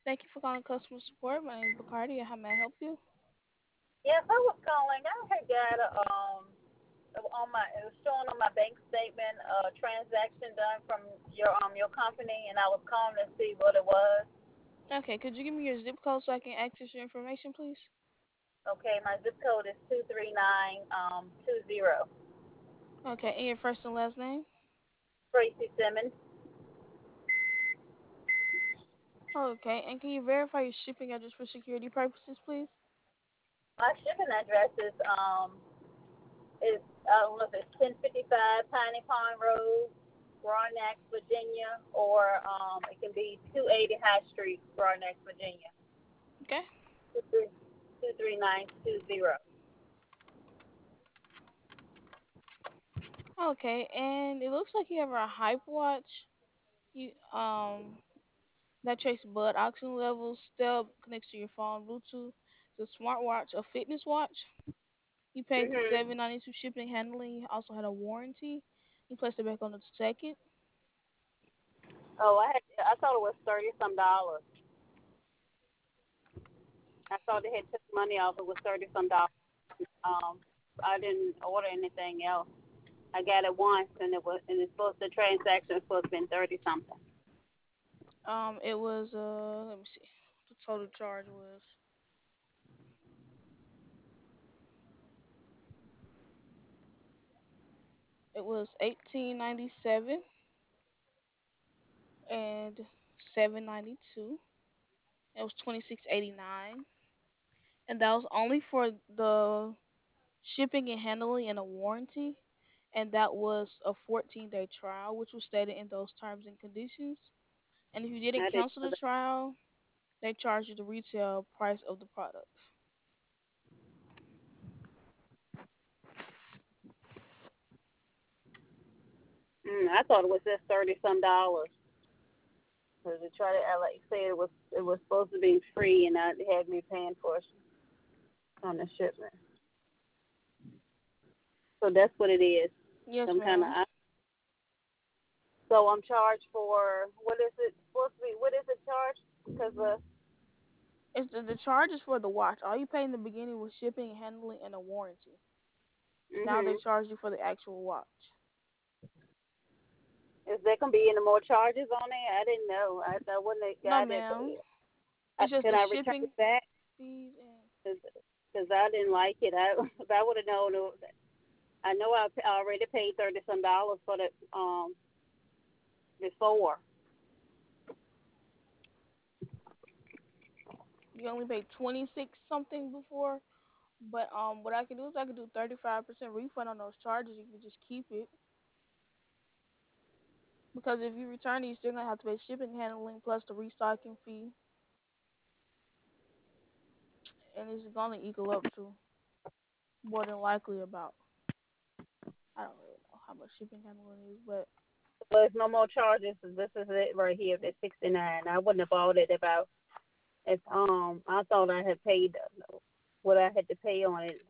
Thank you for calling customer support. My name is Bacardi. How may I help you? Yes, I was calling. I had got on my it was showing on my bank statement a transaction done from your company, and I was calling to see what it was. Okay, could you give me your zip code so I can access your information, please? Okay, my zip code is 239 20. Okay, and your first and last name? Tracy Simmons. Okay, and can you verify your shipping address for security purposes, please? My shipping address is I don't know if it's 1055 Piney Pond Road, Roanoke, Virginia, or it can be 280 High Street, Roanoke, Virginia. Okay. 23920. Okay, and it looks like you have a Hype Watch. You that tracks blood oxygen levels, step connects to your phone, Bluetooth. It's a smartwatch, a fitness watch. You paid the Mhm. $7.92 shipping and handling. You also had a warranty. You placed it back on the second. Oh, I thought it was 30 some dollars. I thought they had took money off. It was 30 some dollars. I didn't order anything else. I got it once, and it's supposed the transaction was supposed to be 30 something. It was let me see. The total charge was it was 18.97 and 7.92. It was 26.89, and that was only for the shipping and handling and a warranty, and that was a 14-day trial, which was stated in those terms and conditions. And if you didn't I didn't cancel know the that. trial, they charge you the retail price of the product. I thought it was just 30 some dollars. Cause they tried to, like you said, it was supposed to be free, and they had me paying for it on the shipment. So that's what it is. Yes, Some kind of. ma'am. So I'm charged for what is it supposed to be? What is it charged? Because It's the charge is for the watch. All you pay in the beginning was shipping, handling, and a warranty. Now they mhm. charge you for the actual watch. Is there gonna be any more charges on it? I didn't know. I wouldn't have No, got it. ma'am. It's just Can the I return shipping it back? fees and Because I didn't like it. If I would have known, I know I already paid 30 some dollars for the before. you only paid 26 something before. But what I can do is I can do 35% refund on those charges. You can just keep it because if you return it, you're still gonna have to pay shipping, handling, plus the restocking fee, and it's gonna equal up to more than likely about I don't really know how much shipping handling is, but There's no more charges. This is it right here. The 69. I wouldn't have bought it if I thought I had paid what I had to pay on it.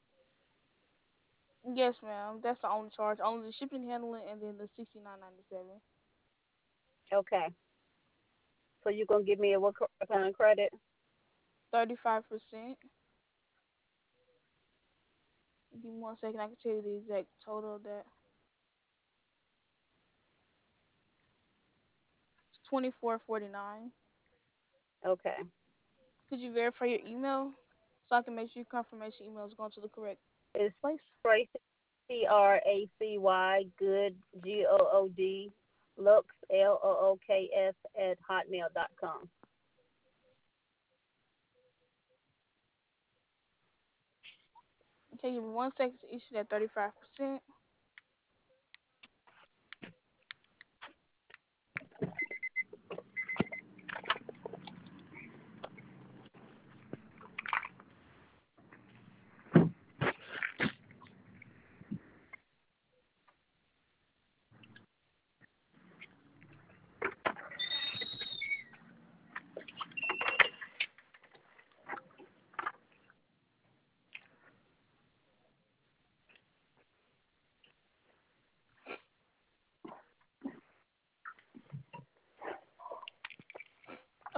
yes, ma'am, that's the only charge, only the shipping handling, and then the 69.97. Okay. So you're gonna give me a what kind of credit? 35%. Give me 1 second, I can tell you the exact total of that. It's 24.49. Okay. Could you verify your email so I can make sure your confirmation email is going to the correct It's place? Tracy Tracy good Good Looks Looks at hotmail.com. Okay, give me 1 second to issue that 35%.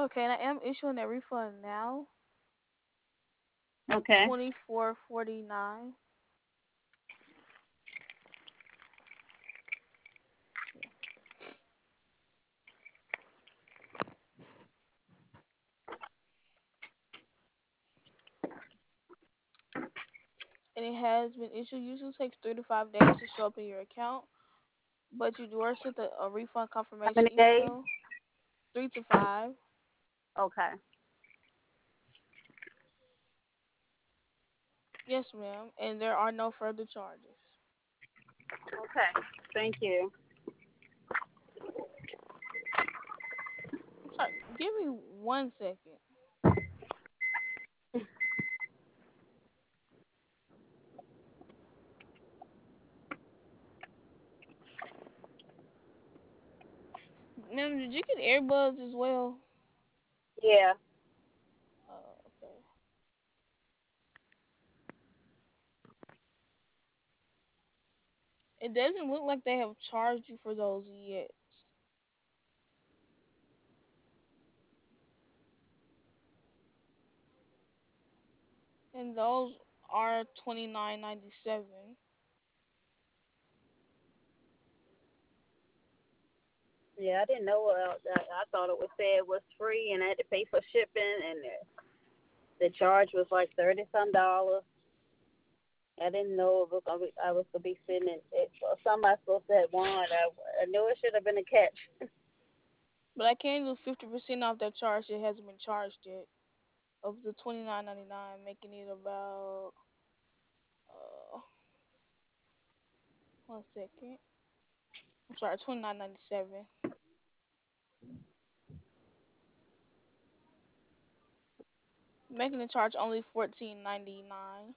Okay, and I am issuing a refund now. Okay. 24.49. And it has been issued. Usually takes 3 to 5 days to show up in your account, but you do sent a refund How confirmation many days? email. 3 to 5. Okay. Yes, ma'am. And there are no further charges. Okay. Thank you. I'm sorry. Give me 1 second. Ma'am, did you get earbuds as well? Yeah. Okay. It doesn't look like they have charged you for those yet. And those are 29.97. Yeah, I didn't know. I thought it was said it was free, and I had to pay for shipping, and the charge was like 30 some dollars. I didn't know it was I was gonna be sitting in it. Somebody supposed to have won. I knew it should have been a catch. But I can do 50% off that charge that hasn't been charged yet of the 29.99, making it about 1 second. I'm sorry, 29.97, making the charge only 14.99.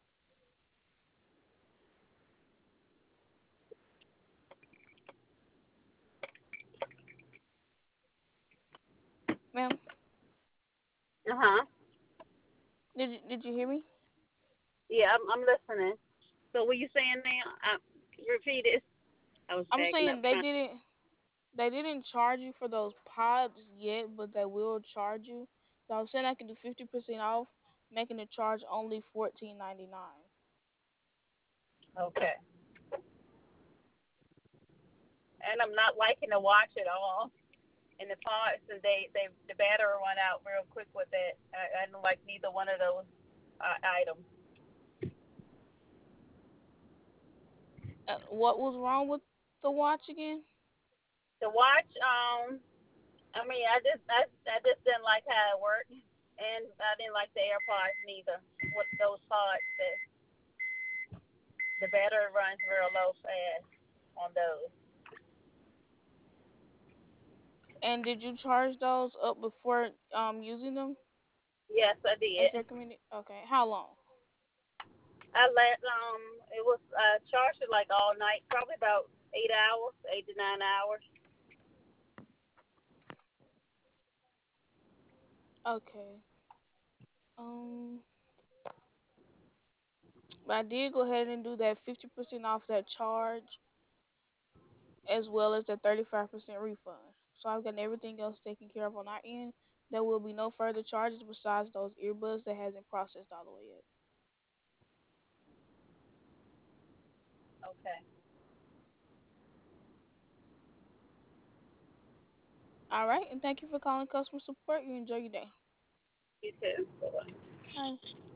Ma'am, Uh huh. did you hear me? Yeah, I'm listening. So what you saying now? Repeat it. I was I'm backing up saying trying. they didn't charge you for those pods yet, but they will charge you. So I was saying I can do 50% off, making the charge only 14.99. Okay. And I'm not liking to watch it all. And the parts, and they the battery run out real quick with that. I don't like neither one of those items. What was wrong with the watch again? The watch, I mean, I just didn't like how it worked, and I didn't like the AirPods neither. With those pods, the battery runs real low fast on those. And did you charge those up before using them Yes, I as did. recommended? Okay, how long? I let it was charged it like all night, probably about 8 hours, 8 to 9 hours. Okay. Um, but I did go ahead and do that 50% off that charge as well as the 35% refund. So I've gotten everything else taken care of on our end. There will be no further charges besides those earbuds that hasn't processed all the way yet. Okay, All right, and thank you for calling customer support. You enjoy your day. you too. Bye. Bye.